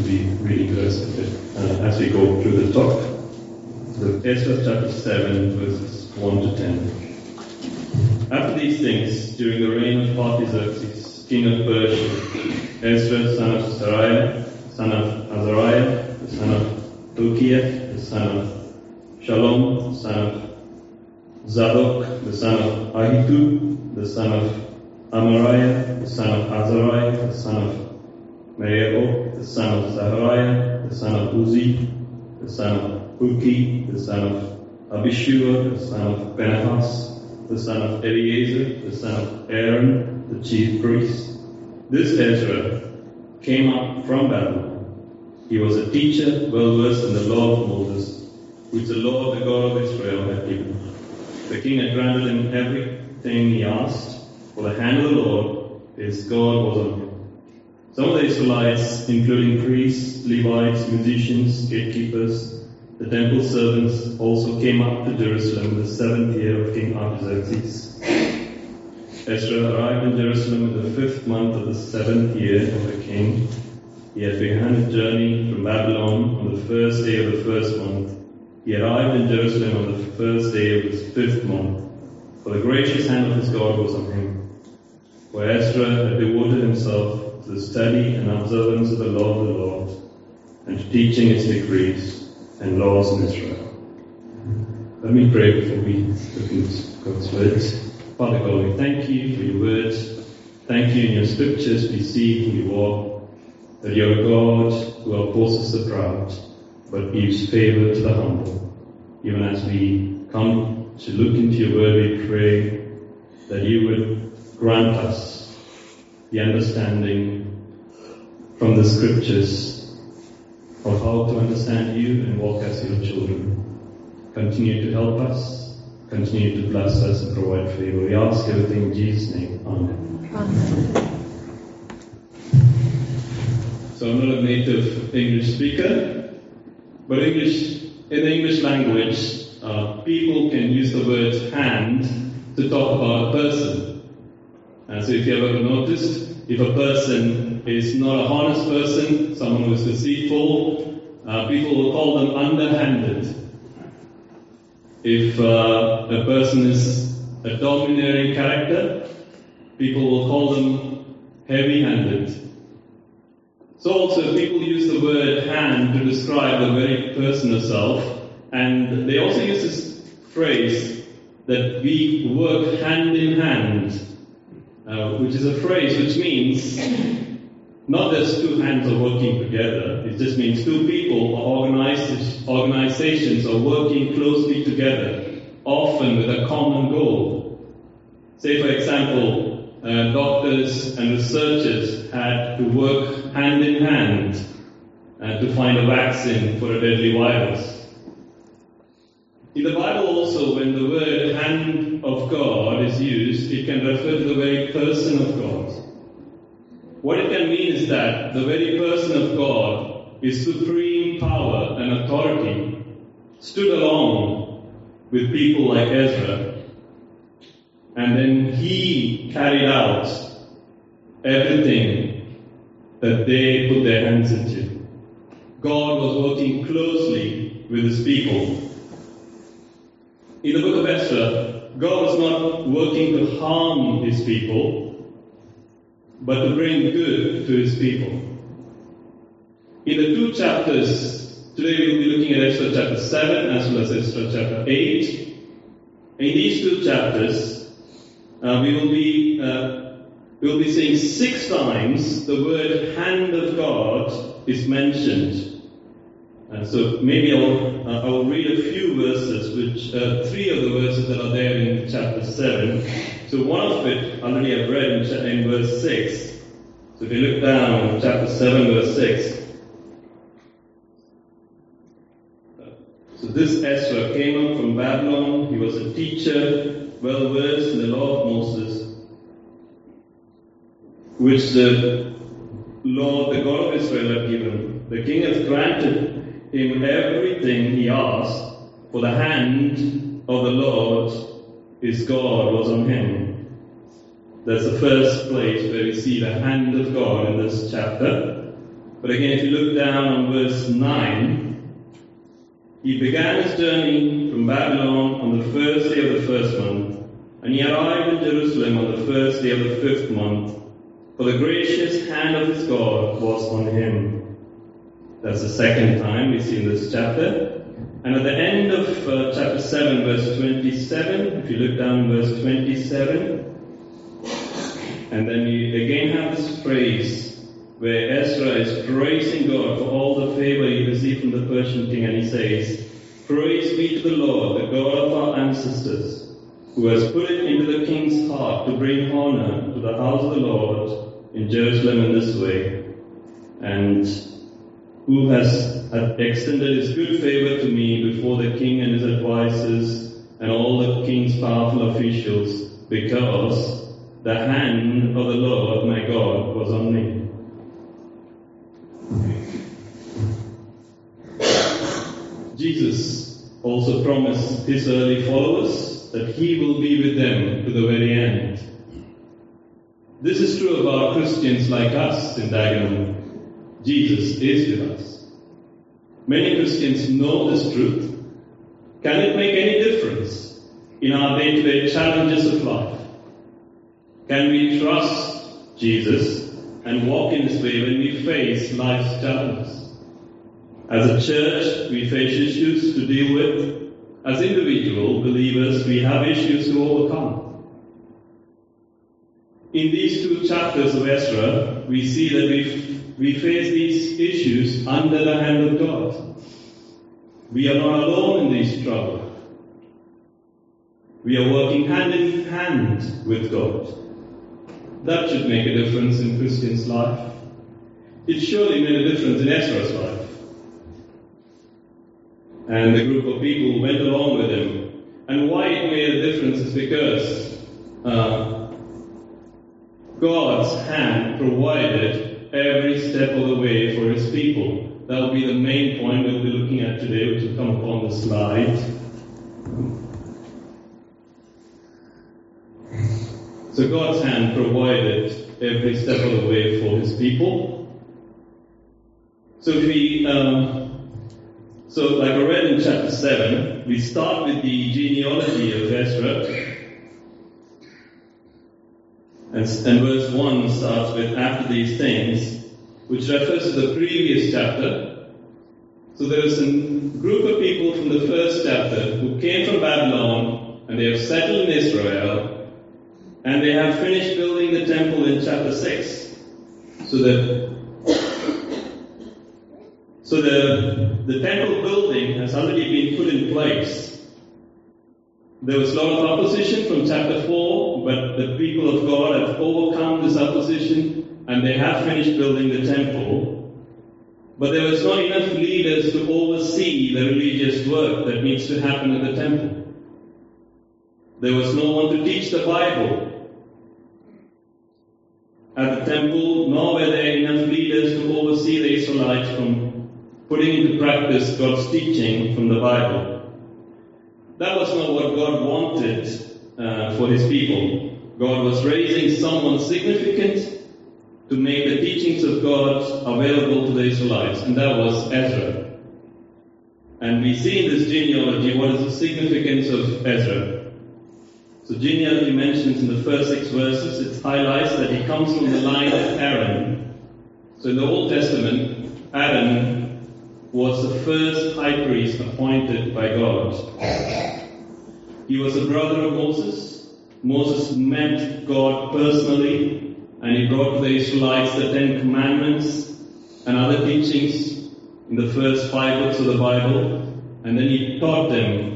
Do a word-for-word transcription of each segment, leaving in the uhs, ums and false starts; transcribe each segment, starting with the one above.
be reading the rest of it uh, as we go through the talk. So Ezra chapter seven, verses one to ten. After these things, during the reign of Artaxerxes, king of Persia, Ezra, son of Seraiah, son of Azariah, the son of Hilkiah, the son of Shalom, the son of Zadok, the son of Ahitub, the son of Amariah, the son of Azariah, the son of Merioth, the son of Zahariah, the son of Uzi, the son of Hulki, the son of Abishua, the son of Phinehas, the son of Eleazar, the son of Aaron, the chief priest. This Ezra came up from Babylon. He was a teacher, well versed in the law of Moses, which the Lord, the God of Israel, had given. The king had granted him everything he asked, for the hand of the Lord, his God, was on him. Some of the Israelites, including priests, Levites, musicians, gatekeepers, the temple servants, also came up to Jerusalem in the seventh year of King Artaxerxes. Ezra arrived in Jerusalem in the fifth month of the seventh year of the king. He had begun his journey from Babylon on the first day of the first month. He arrived in Jerusalem on the first day of his fifth month, for the gracious hand of his God was on him. For Ezra had devoted himself to the study and observance of the law of the Lord, and to teaching its decrees and laws in Israel. Let me pray before we look into God's words. Father God, we thank you for your words. Thank you in your scriptures we see who you are, that you are a God who opposes the proud, but gives favor to the humble. Even as we come to look into your word, we pray that you would grant us the understanding from the scriptures of how to understand you and walk as your children. Continue to help us, continue to bless us and provide favor. We ask everything in Jesus' name. Amen. Amen. So I'm not a native English speaker, but English in the English language, uh, people can use the word hand to talk about a person. And so if you have ever noticed, if a person is not a honest person, someone who is deceitful, uh, people will call them underhanded. If uh, a person is a domineering character, people will call them heavy-handed. So also people use the word hand to describe the very person herself, and they also use this phrase that we work hand in hand, uh, which is a phrase which means not just two hands are working together, it just means two people or organized, organizations are working closely together, often with a common goal. Say for example, Uh, doctors and researchers had to work hand in hand uh, to find a vaccine for a deadly virus. In the Bible also, when the word hand of God is used, it can refer to the very person of God. What it can mean is that the very person of God is supreme power and authority, stood along with people like Ezra, and then he carried out everything that they put their hands into. God was working closely with his people. In the book of Ezra, God was not working to harm his people, but to bring good to his people. In the two chapters, today we'll be looking at Ezra chapter seven as well as Ezra chapter eight. In these two chapters, Uh, we will be uh, we will be seeing six times the word hand of God is mentioned. Uh, so maybe I'll uh, I will read a few verses, which uh, three of the verses that are there in chapter seven. So one of it already I've read in, in verse six. So if you look down, chapter seven, verse six. So this Ezra came up from Babylon. He was a teacher, well versed in the law of Moses, which the Lord, the God of Israel, had given. The king hath granted him everything he asked, for the hand of the Lord, his God, was on him. That's the first place where we see the hand of God in this chapter. But again, if you look down on verse nine, he began his journey from Babylon on the first day of the first month, and he arrived in Jerusalem on the first day of the fifth month, for the gracious hand of his God was on him. That's the second time we see in this chapter. And at the end of uh, chapter seven, verse twenty-seven, if you look down verse twenty-seven, and then you again have this phrase where Ezra is praising God for all the favor he received from the Persian king, and he says, "Praise be to the Lord, the God of our ancestors, who has put it into the king's heart to bring honor to the house of the Lord in Jerusalem in this way, and who has extended his good favor to me before the king and his advisers and all the king's powerful officials, because the hand of the Lord my God was on me." Jesus also promised his early followers that he will be with them to the very end. This is true about Christians like us in Dagenham. Jesus is with us. Many Christians know this truth. Can it make any difference in our day-to-day challenges of life? Can we trust Jesus and walk in His way when we face life's challenges? As a church, we face issues to deal with. As individual believers, we have issues to overcome. In these two chapters of Ezra, we see that we we face these issues under the hand of God. We are not alone in these troubles. We are working hand in hand with God. That should make a difference in Christian's life. It surely made a difference in Ezra's life. And the group of people went along with him. And why it made a difference is because uh, God's hand provided every step of the way for His people. That will be the main point we'll be looking at today, which will come up on the slide. So God's hand provided every step of the way for His people. So if we, um, so like I read in chapter seven, we start with the genealogy of Ezra. And, and verse one starts with, "After these things," which refers to the previous chapter. So there is a group of people from the first chapter who came from Babylon, and they have settled in Israel, and they have finished building the temple in chapter six. So the, so the, the temple building has already been put in place. There was a lot of opposition from chapter four, but the people of God have overcome this opposition and they have finished building the temple. But there was not enough leaders to oversee the religious work that needs to happen in the temple. There was no one to teach the Bible at the temple, nor were there enough leaders to oversee the Israelites from putting into practice God's teaching from the Bible. That was not what God wanted uh, for His people. God was raising someone significant to make the teachings of God available to the Israelites, and that was Ezra. And we see in this genealogy what is the significance of Ezra. So genealogy mentions in the first six verses, it highlights that he comes from the line of Aaron. So in the Old Testament, Aaron was the first high priest appointed by God. He was a brother of Moses. Moses met God personally, and he brought to the Israelites the Ten Commandments and other teachings in the first five books of the Bible, and then he taught them.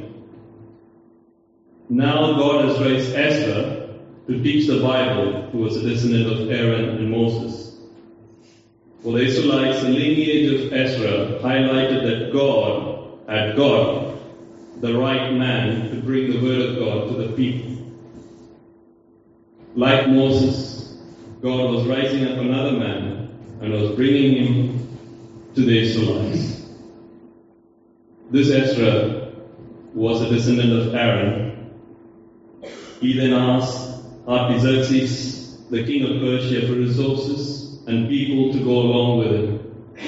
Now God has raised Ezra to teach the Bible, who was a descendant of Aaron and Moses. For the Israelites, the lineage of Ezra highlighted that God had got the right man to bring the word of God to the people. Like Moses, God was rising up another man and was bringing him to the Israelites. This Ezra was a descendant of Aaron. He then asked Artaxerxes, the king of Persia, for resources and people to go along with him.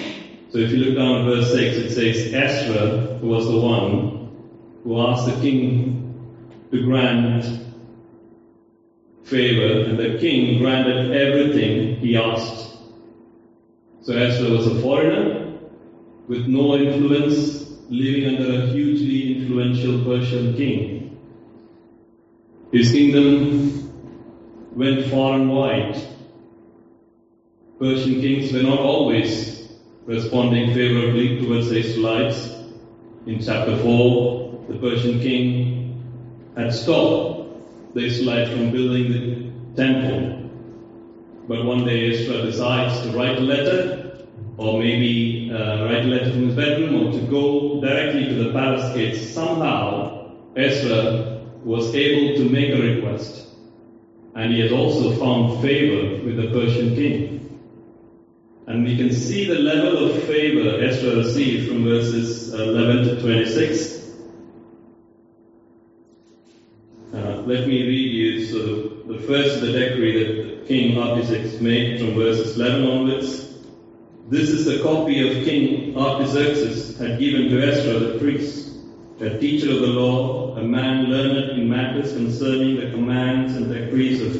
if you look down at verse six, it says, Ezra, who was the one who asked the king to grant favor, and the king granted everything he asked. So Ezra was a foreigner with no influence, living under a hugely influential Persian king. His kingdom went far and wide. Persian kings were not always responding favorably towards the Israelites. In chapter four, the Persian king had stopped the Israelites from building the temple. But one day Ezra decides to write a letter, or maybe uh, write a letter from his bedroom, or to go directly to the palace gates. Somehow, Ezra was able to make a request. And he has also found favor with the Persian king. And we can see the level of favor Ezra received from verses eleven to twenty-six. Uh, let me read you so the, the first of the decree that King Artaxerxes made from verses eleven onwards. This is the copy of King Artaxerxes had given to Ezra the priest, a teacher of the law, a man learned in matters concerning the commands and decrees of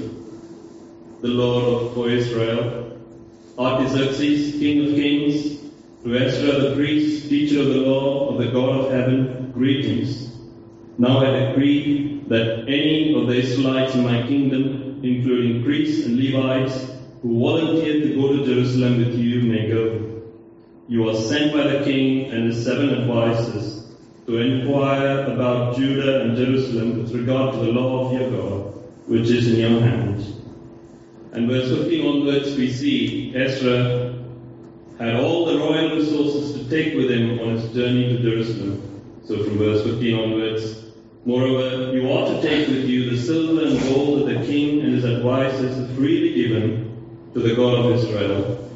the Lord for Israel. Artaxerxes, king of kings, to Ezra the priest, teacher of the law of the God of heaven, greetings. Now I decree that any of the Israelites in my kingdom, including priests and Levites, who volunteer to go to Jerusalem with you, may go. You are sent by the king and his seven advisers to inquire about Judah and Jerusalem with regard to the law of your God, which is in your hand. And verse fifteen onwards, we see Ezra had all the royal resources to take with him on his journey to Jerusalem. So from verse fifteen onwards, moreover, you ought to take with you the silver and gold that the king and his advisers have freely given to the God of Israel,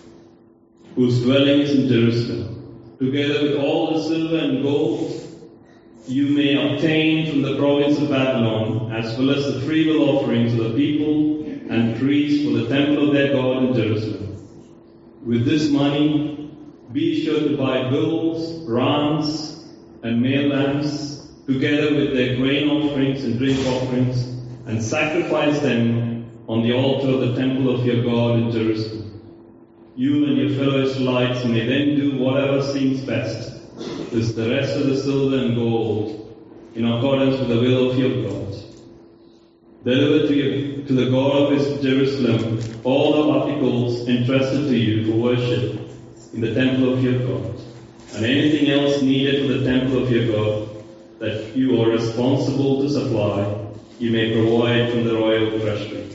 whose dwelling is in Jerusalem. Together with all the silver and gold you may obtain from the province of Babylon, as well as the freewill offerings of the people and priests for the temple of their God in Jerusalem. With this money, be sure to buy bulls, rams, and male lambs, together with their grain offerings and drink offerings, and sacrifice them on the altar of the temple of your God in Jerusalem. You and your fellow Israelites may then do whatever seems best with the rest of the silver and gold, in accordance with the will of your God. Deliver to, your, to the God of Jerusalem all the articles entrusted to you for worship in the temple of your God, and anything else needed for the temple of your God that you are responsible to supply, you may provide from the royal treasury.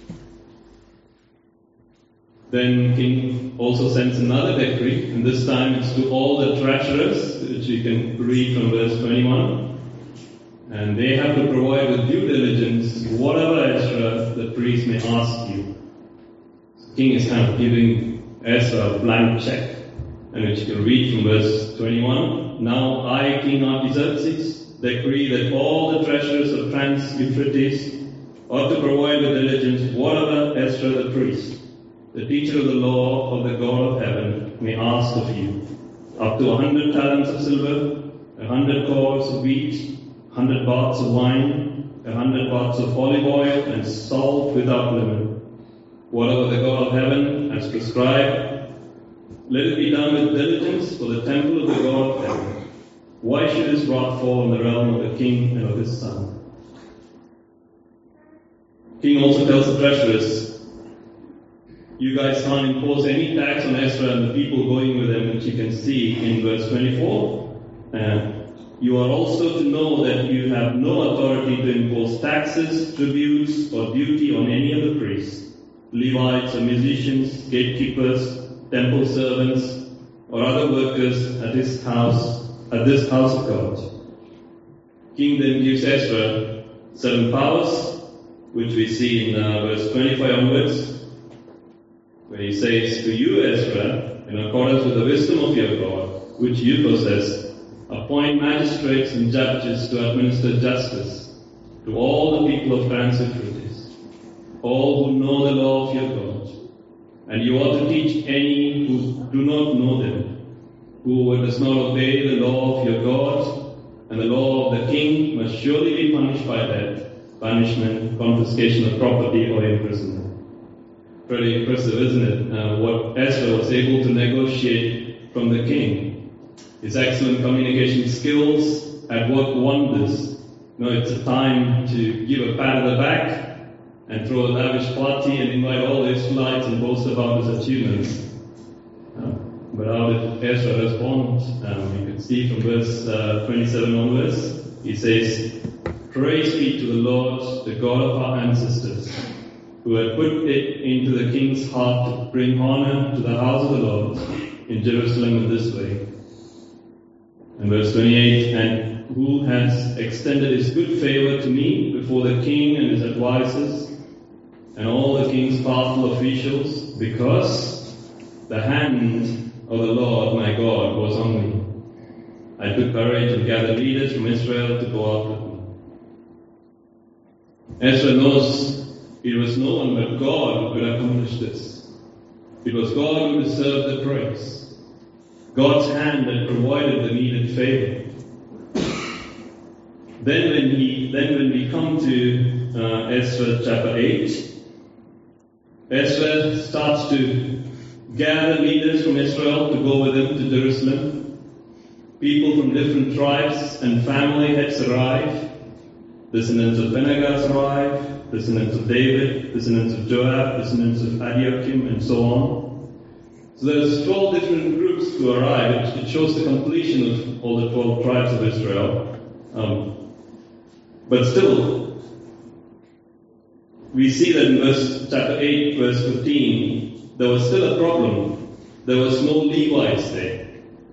Then King also sends another decree, and this time it's to all the treasurers, which you can read from verse twenty-one. And they have to provide with due diligence whatever Ezra the priest may ask you. The king is kind of giving Ezra a blank check, and which you can read from verse twenty-one. Now I, King Artaxerxes, decree that all the treasurers of Trans-Euphrates ought to provide with diligence whatever Ezra the priest, the teacher of the law of the God of heaven, may ask of you, up to a hundred talents of silver, a hundred cors of wheat, a hundred baths of wine, a hundred baths of olive oil, and salt without limit. Whatever the God of heaven has prescribed, let it be done with diligence for the temple of the God of heaven. Why should his wrath fall on the realm of the king and of his son? King also tells the treasurers, you guys can't impose any tax on Ezra and the people going with him, which you can see in verse twenty-four. Uh, you are also to know that you have no authority to impose taxes, tributes, or duty on any of the priests, Levites or musicians, gatekeepers, temple servants, or other workers at his house, at this house of God. King then gives Ezra certain powers, which we see in uh, verse twenty-five onwards, where he says, to you, Ezra, in accordance with the wisdom of your God, which you possess, appoint magistrates and judges to administer justice to all the people of Trans-Euphrates, all who know the law of your God. And you ought to teach any who do not know them, Whoever does not obey the law of your God and the law of the king must surely be punished by death, banishment, confiscation of property, or imprisonment. Pretty impressive, isn't it? Uh, what Ezra was able to negotiate from the king. His excellent communication skills had worked wonders. You know, it's a time to give a pat on the back and throw a lavish party and invite all the Israelites and boast about his achievements. Uh, but how did Ezra respond? Um, you can see from verse uh, twenty-seven onwards. He says, "Praise be to the Lord, the God of our ancestors, who had put it into the king's heart to bring honor to the house of the Lord in Jerusalem in this way." And verse twenty-eight, "And who has extended his good favor to me before the king and his advisers and all the king's powerful officials, because the hand of the Lord my God was on me. I took courage and gathered leaders from Israel to go out with me." Ezra knows it was no one but God who could accomplish this. It was God who deserved the praise. God's hand had provided the needed favor. Then when he, then when we come to uh, Ezra chapter eight, Ezra starts to gather leaders from Israel to go with him to Jerusalem. People from different tribes and family heads arrive. Descendants of Phinehas arrive. Descendants of David. Descendants of Joab. Descendants of Eliakim, and so on. So there's twelve different groups who arrive. It shows the completion of all the twelve tribes of Israel. Um, but still, we see that in verse chapter eight, verse fifteen, there was still a problem. There was no Levites there.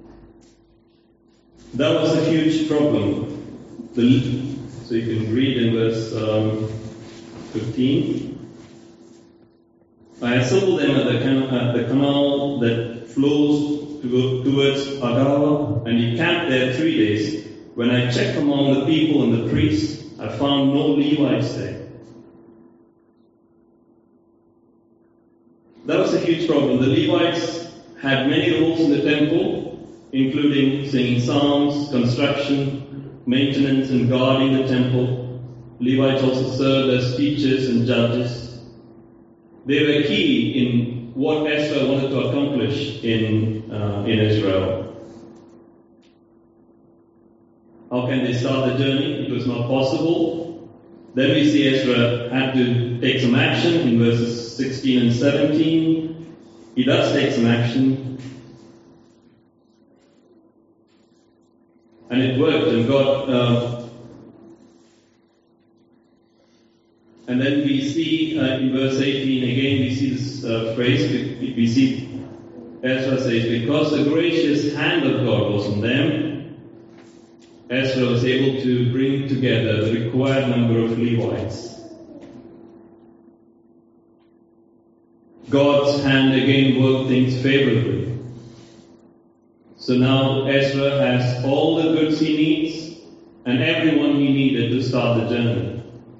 That was a huge problem. The, so you can read in verse um, fifteen. "I assembled them at the, can- at the canal that flows to go towards Agawa, and he camped there three days. When I checked among the people and the priests, I found no Levites there." That was a huge problem. The Levites had many roles in the temple, including singing psalms, construction, maintenance, and guarding the temple. Levites also served as teachers and judges. They were key in what Ezra wanted to accomplish in, uh, in Israel. How can they start the journey? It was not possible. Then we see Ezra had to take some action in verses sixteen and seventeen. He does take some action. And it worked, and God... Uh, and then we see uh, in verse eighteen, again we see this uh, phrase, we, we see Ezra says, "Because the gracious hand of God was on them, Ezra was able to bring together the required number of Levites." God's hand again worked things favorably. So now Ezra has all the goods he needs and everyone he needed to start the journey.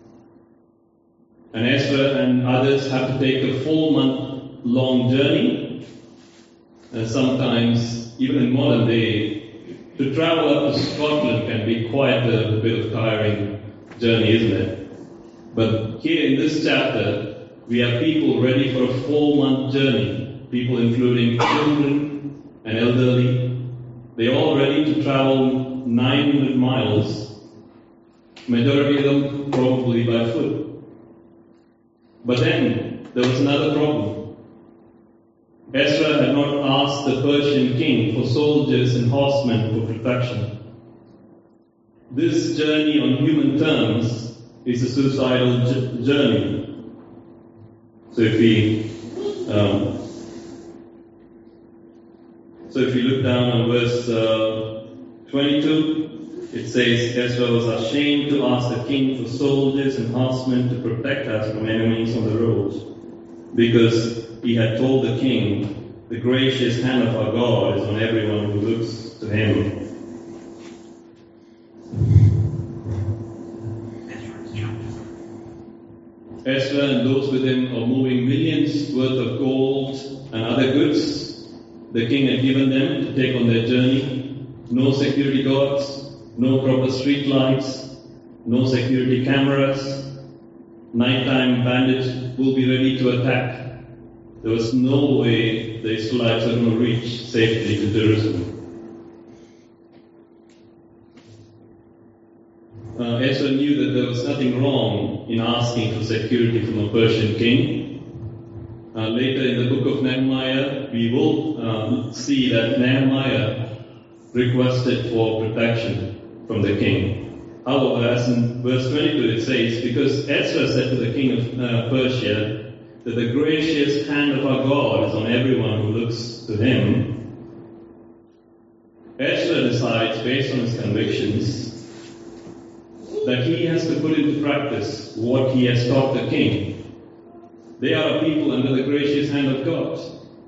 And Ezra and others have to take a four month long journey. And sometimes, even in modern day, to travel up to Scotland can be quite a bit of tiring journey, isn't it? But here in this chapter, we have people ready for a four-month journey. People including children and elderly. They're all ready to travel nine hundred miles. Majority of them probably by foot. But then, there was another problem. Ezra had not asked the Persian king for soldiers and horsemen for protection. This journey on human terms is a suicidal j- journey. So if we, um, so if you look down on verse uh, twenty-two, it says, "Ezra was ashamed to ask the king for soldiers and horsemen to protect us from enemies on the road, because he had told the king, the gracious hand of our God is on everyone who looks to him." Ezra and those with him are moving millions worth of gold and other goods the king had given them to take on their journey. No security guards, no proper street lights, no security cameras. Nighttime bandits will be ready to attack. There was no way the Israelites were going to reach safely to Jerusalem. Uh, Ezra knew that there was nothing wrong in asking for security from a Persian king. Uh, later in the book of Nehemiah, we will um, see that Nehemiah requested for protection from the king. However, as in verse twenty-two it says, because Ezra said to the king of uh, Persia that the gracious hand of our God is on everyone who looks to him, Ezra decides, based on his convictions, that he has to put into practice what he has taught the king. They are a people under the gracious hand of God.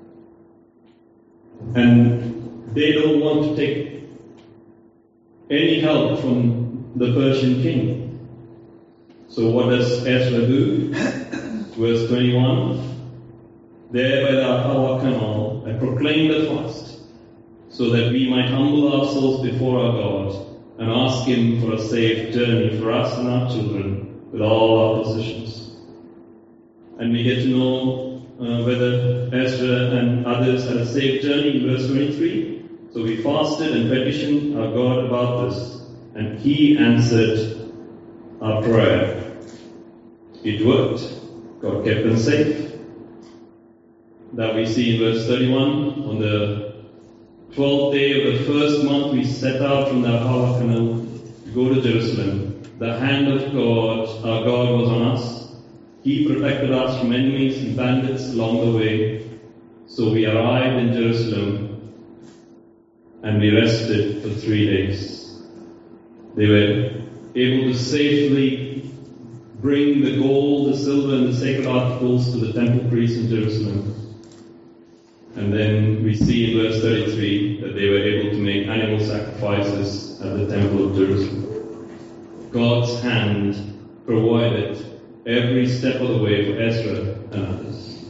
And they don't want to take any help from the Persian king. So what does Ezra do? Verse twenty-one. There by the Ahava canal I proclaimed a fast, so that we might humble ourselves before our God and ask him for a safe journey for us and our children with all our possessions. And we get to know uh, whether Ezra and others had a safe journey in verse twenty-three. So we fasted and petitioned our God about this, and he answered our prayer. It worked. God kept them safe. That we see in verse thirty-one. On the twelfth day of the first month, we set out from the Ahava canal to go to Jerusalem. The hand of God, our God, was on us. He protected us from enemies and bandits along the way. So we arrived in Jerusalem and we rested for three days. They were able to safely bring the gold, the silver, and the sacred articles to the temple priests in Jerusalem. And then we see in verse thirty-three that they were able to make animal sacrifices at the temple of Jerusalem. God's hand provided every step of the way for Ezra and others.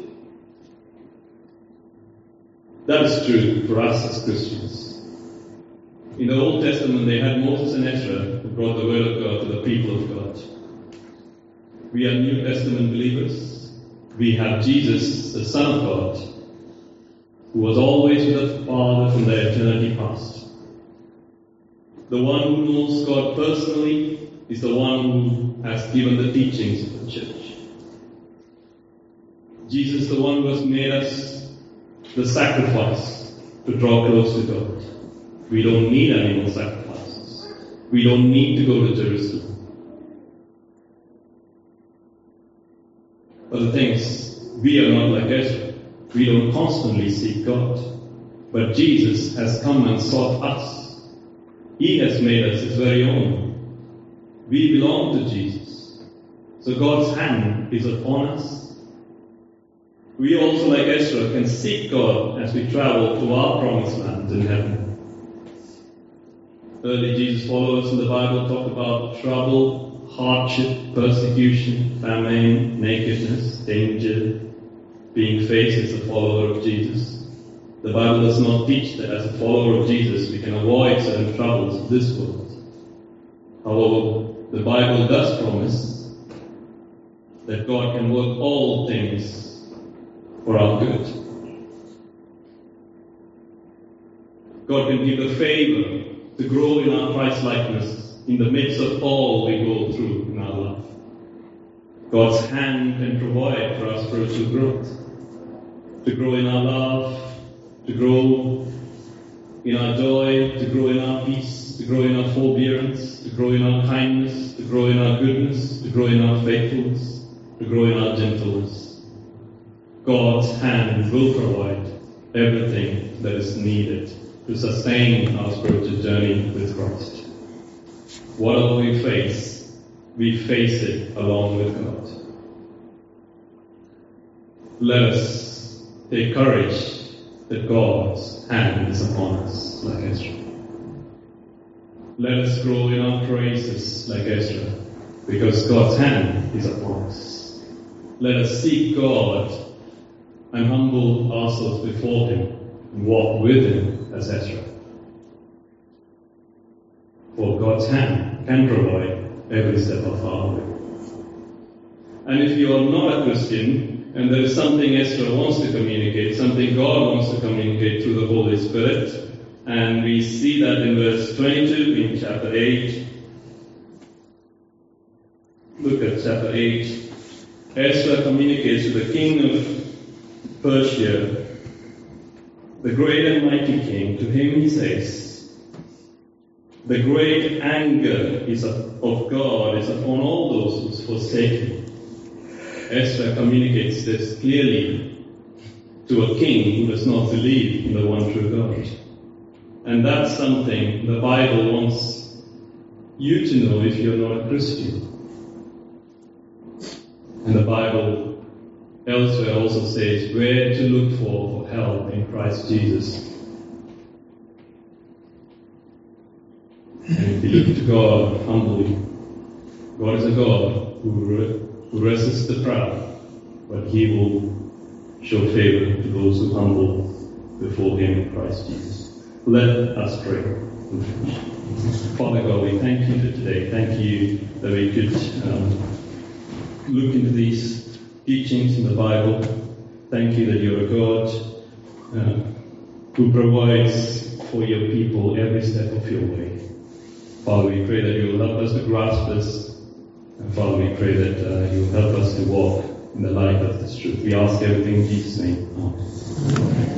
That is true for us as Christians. In the Old Testament, they had Moses and Ezra who brought the word of God to the people of God. We are New Testament believers. We have Jesus, the Son of God, who was always with the Father from the eternity past. The one who knows God personally is the one who has given the teachings of the church. Jesus, the one who has made us the sacrifice to draw close to God. We don't need animal sacrifices. We don't need to go to Jerusalem. But the thing is, we are not like Ezra. We don't constantly seek God. But Jesus has come and sought us. He has made us his very own. We belong to Jesus. So God's hand is upon us. We also, like Ezra, can seek God as we travel to our promised land in heaven. Early Jesus followers in the Bible talk about trouble, hardship, persecution, famine, nakedness, danger, being faced as a follower of Jesus. The Bible does not teach that as a follower of Jesus we can avoid certain troubles of this world. However, the Bible does promise that God can work all things for our good. God can give the favor to grow in our Christ-likeness in the midst of all we go through in our life. God's hand can provide for our spiritual growth, to grow in our love, to grow in our joy, to grow in our peace, to grow in our forbearance, to grow in our kindness, to grow in our goodness, to grow in our faithfulness, to grow in our gentleness. God's hand will provide everything that is needed to sustain our spiritual journey with Christ. Whatever we face, we face it along with God. Let us take courage that God's hand is upon us, like Ezra. Let us grow in our praises, like Ezra, because God's hand is upon us. Let us seek God and humble ourselves before him, and walk with him as Ezra. For God's hand can provide every step of our way. And if you are not a Christian, and there is something Ezra wants to communicate, something God wants to communicate through the Holy Spirit, and we see that in verse twenty-two in chapter eight. Look at chapter eight. Ezra communicates to the king of Persia, the great and mighty king. To him he says, the great anger is of, of God is upon all those who forsake him. Ezra communicates this clearly to a king who does not believe in the one true God. And that's something the Bible wants you to know if you're not a Christian. And the Bible elsewhere also says where to look for, for help in Christ Jesus. And if you look to God humbly, God is a God who, re- who resists the proud, but he will show favor to those who humble before him in Christ Jesus. Let us pray. Father God, we thank you for today. Thank you that we could um, look into these teachings in the Bible. Thank you that you're a God uh, who provides for your people every step of your way. Father, we pray that you will help us to grasp this. And Father, we pray that uh, you will help us to walk in the light of this truth. We ask everything in Jesus' name. Amen.